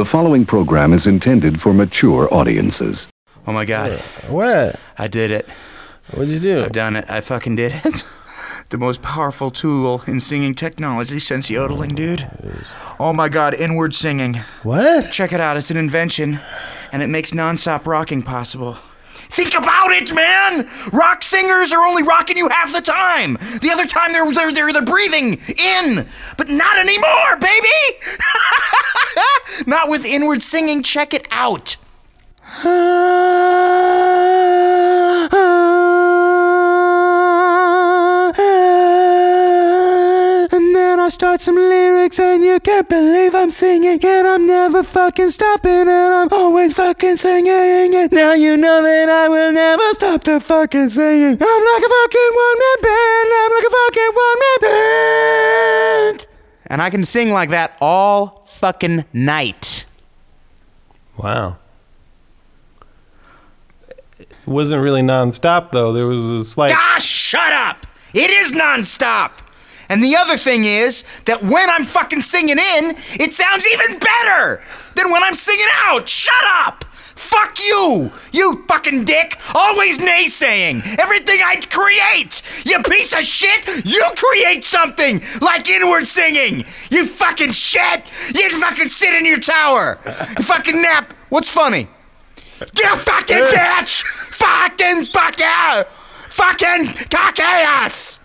The following program is intended for mature audiences. Oh my God. What? I did it. What'd you do? I've done it. I fucking did it. The most powerful tool in singing technology since yodeling, dude. Oh my God, inward singing. What? Check it out. It's an invention, and it makes nonstop rocking possible. Think about it, man! Rock singers are only rocking you half the time. The other time they're breathing in, but not anymore, baby! Not with inward singing. Check it out. And then I start some lyrics and you can't believe I'm singing, and I'm never fucking stopping, and I'm always fucking singing it. Now you know that I will never stop the fucking singing. I'm like a fucking one-man band. I'm like a fucking one-man band. And I can sing like that all fucking night. Wow. It wasn't really non-stop, though. There was a slight... Ah, shut up! It is nonstop! And the other thing is that when I'm fucking singing in, it sounds even better than when I'm singing out. Shut up! Fuck you! You fucking dick! Always naysaying everything I create! You piece of shit! You create something like inward singing! You fucking shit! You fucking sit in your tower! You fucking nap! What's funny? You fucking bitch! Fucking fuck you! Fucking cock ass!